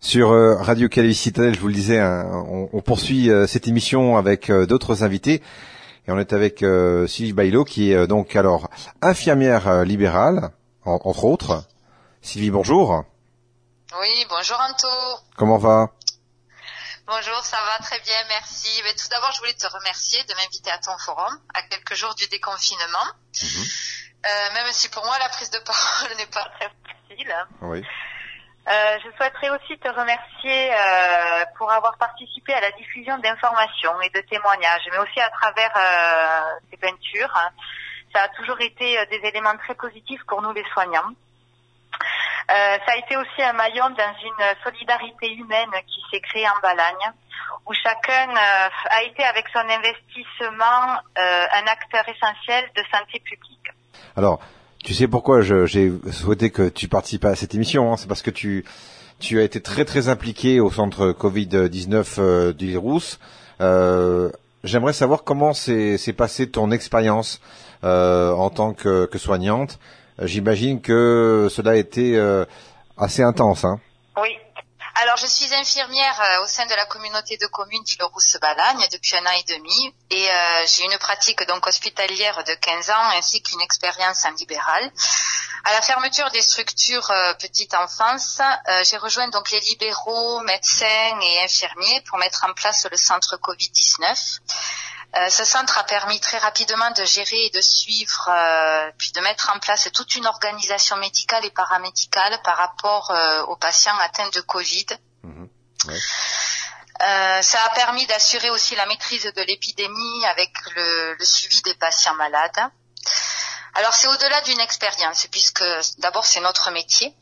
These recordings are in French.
Sur Radio Calais Citadelle, je vous le disais, on poursuit cette émission avec d'autres invités. Et on est avec Sylvie Baillot, qui est donc alors infirmière libérale, entre autres. Sylvie, bonjour. Oui, bonjour Anto. Comment va? Bonjour, ça va très bien, merci. Mais tout d'abord, je voulais te remercier de m'inviter à ton forum, à quelques jours du déconfinement. Même si pour moi, la prise de parole n'est pas très facile. Oui. Je souhaiterais aussi te remercier pour avoir participé à la diffusion d'informations et de témoignages, mais aussi à travers ces peintures. Ça a toujours été des éléments très positifs pour nous les soignants. Ça a été aussi un maillon dans une solidarité humaine qui s'est créée en Balagne, où chacun a été avec son investissement un acteur essentiel de santé publique. Alors, tu sais pourquoi j'ai souhaité que tu participes à cette émission, hein. C'est parce que tu as été très très impliqué au centre Covid-19 d'Île-Rousse. J'aimerais savoir comment s'est passée ton expérience en tant que soignante. J'imagine que cela a été assez intense, hein. Oui. Alors, je suis infirmière au sein de la communauté de communes d'Île-Rousse-Balagne depuis 1 an et demi et j'ai une pratique donc hospitalière de 15 ans ainsi qu'une expérience en libéral. À la fermeture des structures petite enfance, j'ai rejoint donc les libéraux, médecins et infirmiers pour mettre en place le centre Covid-19. Ce centre a permis très rapidement de gérer et de suivre, puis de mettre en place toute une organisation médicale et paramédicale par rapport aux patients atteints de Covid. Ouais. Ça a permis d'assurer aussi la maîtrise de l'épidémie avec le suivi des patients malades. Alors c'est au-delà d'une expérience, puisque d'abord c'est notre métier.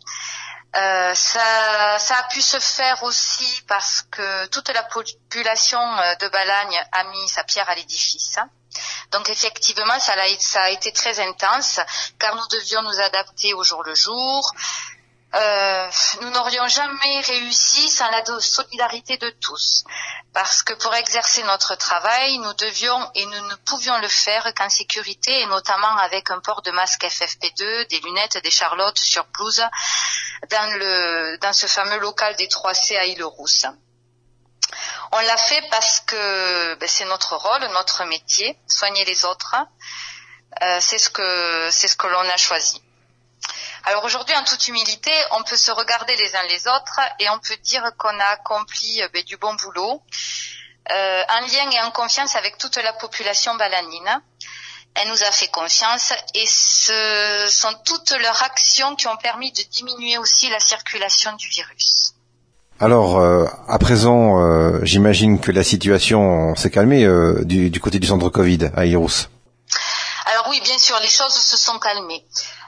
Ça a pu se faire aussi parce que toute la population de Balagne a mis sa pierre à l'édifice. Donc effectivement, ça a été très intense, car nous devions nous adapter au jour le jour. Nous n'aurions jamais réussi sans la solidarité de tous, parce que pour exercer notre travail, nous devions et nous ne pouvions le faire qu'en sécurité, et notamment avec un port de masque FFP2, des lunettes, des charlottes sur blouse, dans ce fameux local des 3C à Île-Rousse. On l'a fait parce que c'est notre rôle, notre métier, soigner les autres. C'est ce que l'on a choisi. Alors aujourd'hui, en toute humilité, on peut se regarder les uns les autres et on peut dire qu'on a accompli du bon boulot, en lien et en confiance avec toute la population balanine. Elle nous a fait confiance et ce sont toutes leurs actions qui ont permis de diminuer aussi la circulation du virus. Alors, à présent, j'imagine que la situation s'est calmée du côté du centre Covid à Île-Rousse. Alors oui, bien sûr, les choses se sont calmées.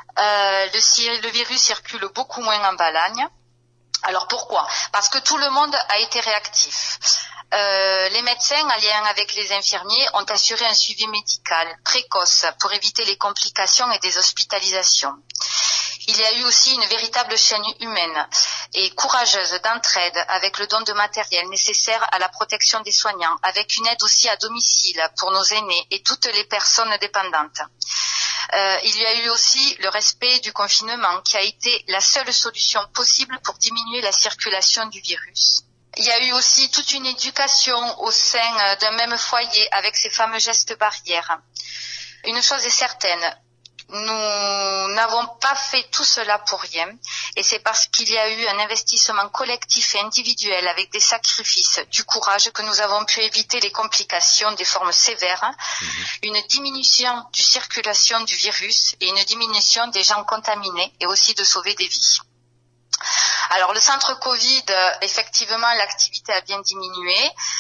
Le virus circule beaucoup moins en Balagne. Alors pourquoi? Parce que tout le monde a été réactif. Les médecins, en lien avec les infirmiers, ont assuré un suivi médical précoce pour éviter les complications et des hospitalisations. Il y a eu aussi une véritable chaîne humaine et courageuse d'entraide avec le don de matériel nécessaire à la protection des soignants, avec une aide aussi à domicile pour nos aînés et toutes les personnes dépendantes. Il y a eu aussi le respect du confinement qui a été la seule solution possible pour diminuer la circulation du virus. Il y a eu aussi toute une éducation au sein d'un même foyer avec ces fameux gestes barrières. Une chose est certaine, nous n'avons pas fait tout cela pour rien et c'est parce qu'il y a eu un investissement collectif et individuel avec des sacrifices, du courage que nous avons pu éviter les complications des formes sévères, une diminution du circulation du virus et une diminution des gens contaminés et aussi de sauver des vies. Alors le centre Covid, effectivement, l'activité a bien diminué.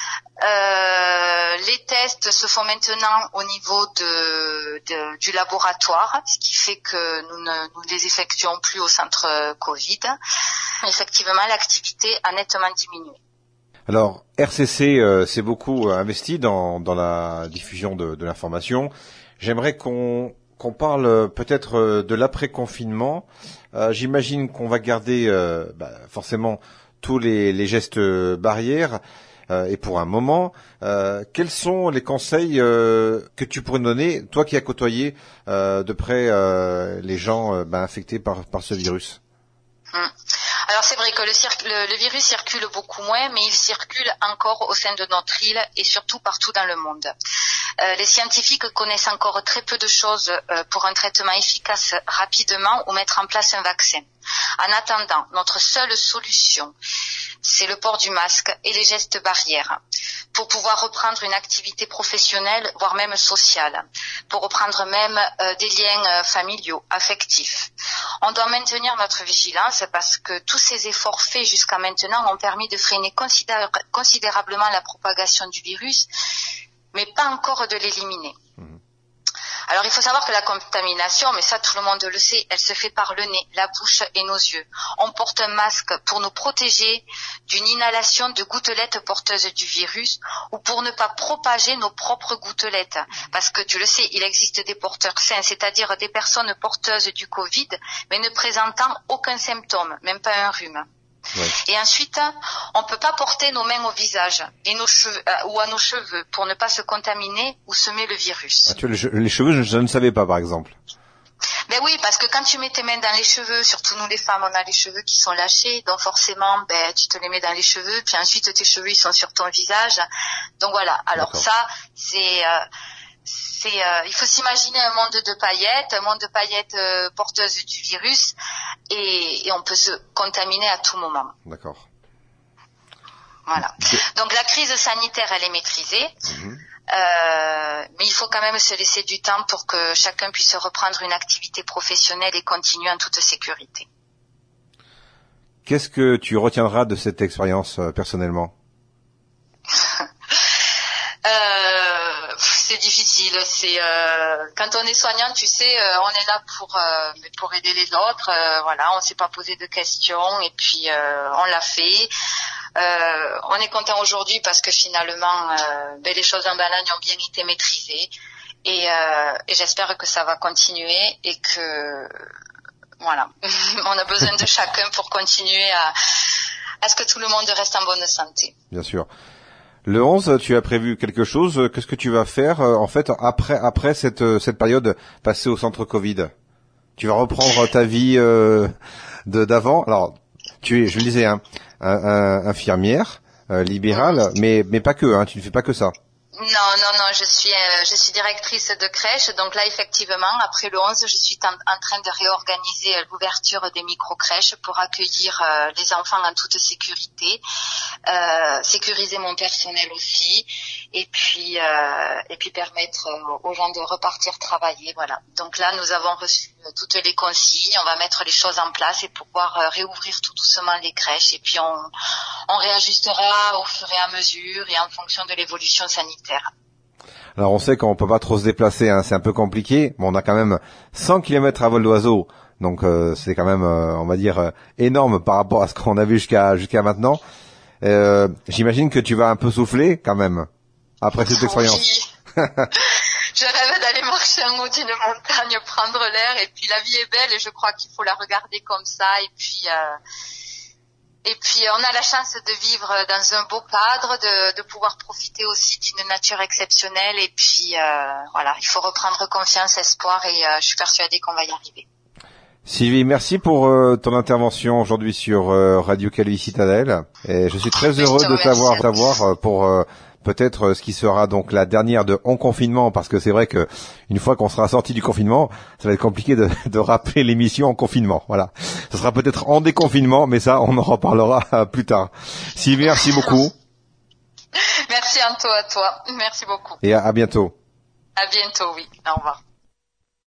Les tests se font maintenant au niveau du laboratoire, ce qui fait que nous ne les effectuons plus au centre Covid. Effectivement, l'activité a nettement diminué. Alors, RCC s'est beaucoup investi dans la diffusion de l'information. J'aimerais qu'on parle peut-être de l'après-confinement. J'imagine qu'on va garder forcément tous les gestes barrières et pour un moment. Quels sont les conseils que tu pourrais donner, toi qui as côtoyé de près les gens infectés par ce virus? Alors c'est vrai que le virus circule beaucoup moins, mais il circule encore au sein de notre île et surtout partout dans le monde. Les scientifiques connaissent encore très peu de choses pour un traitement efficace rapidement ou mettre en place un vaccin. En attendant, notre seule solution, c'est le port du masque et les gestes barrières pour pouvoir reprendre une activité professionnelle, voire même sociale, pour reprendre même des liens familiaux, affectifs. On doit maintenir notre vigilance parce que tous ces efforts faits jusqu'à maintenant ont permis de freiner considérablement la propagation du virus, mais pas encore de l'éliminer. Alors il faut savoir que la contamination, mais ça tout le monde le sait, elle se fait par le nez, la bouche et nos yeux. On porte un masque pour nous protéger d'une inhalation de gouttelettes porteuses du virus ou pour ne pas propager nos propres gouttelettes. Parce que tu le sais, il existe des porteurs sains, c'est-à-dire des personnes porteuses du Covid, mais ne présentant aucun symptôme, même pas un rhume. Ouais. Et ensuite, on peut pas porter nos mains au visage et nos cheveux ou à nos cheveux pour ne pas se contaminer ou semer le virus. Ah, tu vois, les cheveux, je ne savais pas, par exemple. Ben oui, parce que quand tu mets tes mains dans les cheveux, surtout nous les femmes, on a les cheveux qui sont lâchés, donc forcément, tu te les mets dans les cheveux, puis ensuite tes cheveux ils sont sur ton visage. Donc voilà. Alors d'accord. Ça, il faut s'imaginer un monde de paillettes porteuses du virus, et on peut se contaminer à tout moment. D'accord. Voilà. Donc la crise sanitaire, elle est maîtrisée, mais il faut quand même se laisser du temps pour que chacun puisse reprendre une activité professionnelle et continuer en toute sécurité. Qu'est-ce que tu retiendras de cette expérience personnellement? C'est difficile. C'est quand on est soignant, tu sais, on est là pour aider les autres. Voilà, on s'est pas posé de questions et puis on l'a fait. On est content aujourd'hui parce que finalement, les choses en Balagne ont bien été maîtrisées et j'espère que ça va continuer et que voilà, on a besoin de chacun pour continuer à ce que tout le monde reste en bonne santé. Bien sûr. Le 11, tu as prévu quelque chose? Qu'est-ce que tu vas faire en fait après cette période passée au centre Covid? Tu vas reprendre ta vie d'avant. Alors, tu es, je le disais, infirmière libérale, mais pas que. Tu ne fais pas que ça. Non, je suis directrice de crèche, donc là effectivement après le 11, je suis en train de réorganiser l'ouverture des micro-crèches pour accueillir les enfants en toute sécurité, sécuriser mon personnel aussi et puis permettre aux gens de repartir travailler, voilà. Donc là nous avons reçu toutes les consignes, on va mettre les choses en place et pouvoir réouvrir tout doucement les crèches et puis on réajustera au fur et à mesure et en fonction de l'évolution sanitaire. Alors on sait qu'on peut pas trop se déplacer, c'est un peu compliqué, mais on a quand même 100 km à vol d'oiseau, donc c'est quand même, on va dire, énorme par rapport à ce qu'on a vu jusqu'à maintenant. J'imagine que tu vas un peu souffler quand même après cette expérience. Oui. Je rêve d'aller marcher en haut d'une montagne, prendre l'air, et puis la vie est belle et je crois qu'il faut la regarder comme ça, et puis on a la chance de vivre dans un beau cadre, de pouvoir profiter aussi d'une nature exceptionnelle et puis voilà, il faut reprendre confiance, espoir et je suis persuadée qu'on va y arriver. Sylvie, merci pour ton intervention aujourd'hui sur Radio Calvi Citadelle et je suis très heureux de t'avoir pour peut-être ce qui sera donc la dernière de en confinement, parce que c'est vrai que une fois qu'on sera sorti du confinement, ça va être compliqué de rappeler l'émission en confinement. Voilà. Ce sera peut-être en déconfinement, mais ça, on en reparlera plus tard. Sylvie, merci beaucoup. Merci à toi. Merci beaucoup. Et à bientôt. À bientôt, oui. Au revoir.